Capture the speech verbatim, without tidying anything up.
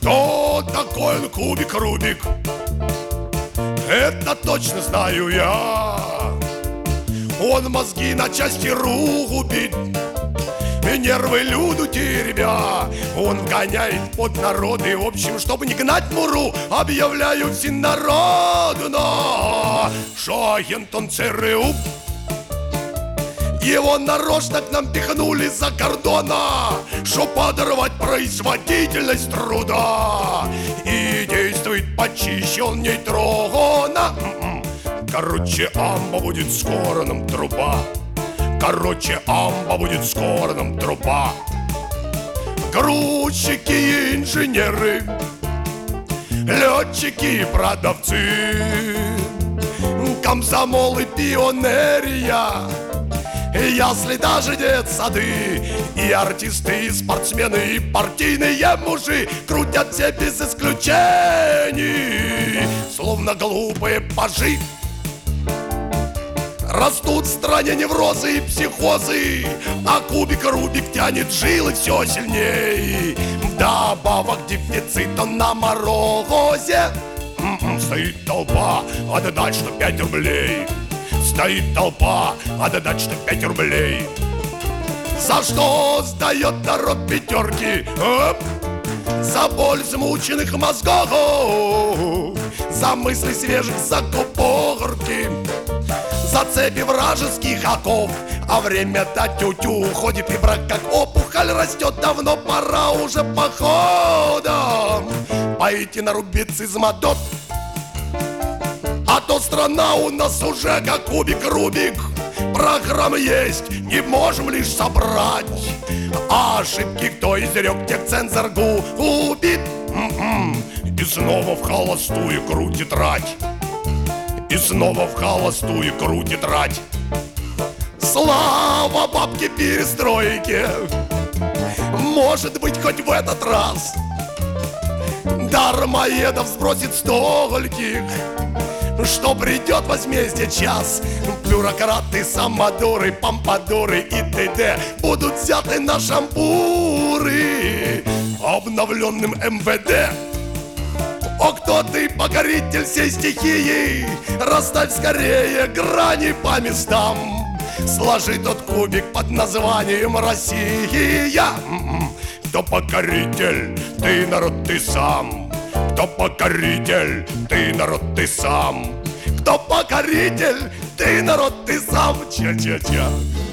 Кто такой он кубик Рубик? Это точно знаю я. Он мозги на части рубит и нервы люду теребя. Он вгоняет под народы. В общем, чтобы не гнать муру, объявляю всенародно, что агент он ЦРУ. Его нарочно к нам пихнули за кордона, чтоб подорвать производительность труда. И действует почище он нейтрона. Короче, амба будет скоро нам труба. Короче, амба будет скоро нам труба. Грузчики и инженеры, летчики и продавцы, комсомол и пионерия, ясли даже детсады. И артисты, и спортсмены, и партийные мужи крутят все без исключений, словно глупые пажи. Растут в стране неврозы и психозы, а кубик Рубик тянет жилы все сильней. Вдобавок дефицит он на морозе. М-м, стоит толпа, отдать что пять рублей. Стоит толпа, отдать что пять рублей. За что сдает народ пятерки? Оп! За боль замученных мозгов, за мысли свежих закупорки, за цепи вражеских оков. А время-то тю-тю уходит, и брак как опухоль растет. Давно пора уже походом пойти нарубиться из мадот. А то страна у нас уже как кубик Рубик. Программ есть, не можем лишь собрать. А ошибки кто изрек, тех цензор губит. М-м. И снова в холостую крутит рать. И снова в холостую крутит рать. Слава бабке перестройки! Может быть, хоть в этот раз дармоедов сбросит стольких, что придет возмездие час. Бюрократы, самодуры, помпадуры и т.д. будут взяты на шампуры обновленным эм вэ дэ. О, кто ты, покоритель всей стихии? Расставь скорее грани по местам. Сложи тот кубик под названием Россия. Кто покоритель? Ты, народ, ты сам. Кто покоритель? Ты, народ, ты сам. Кто покоритель? Ты, народ, ты сам. Ча-ча-ча.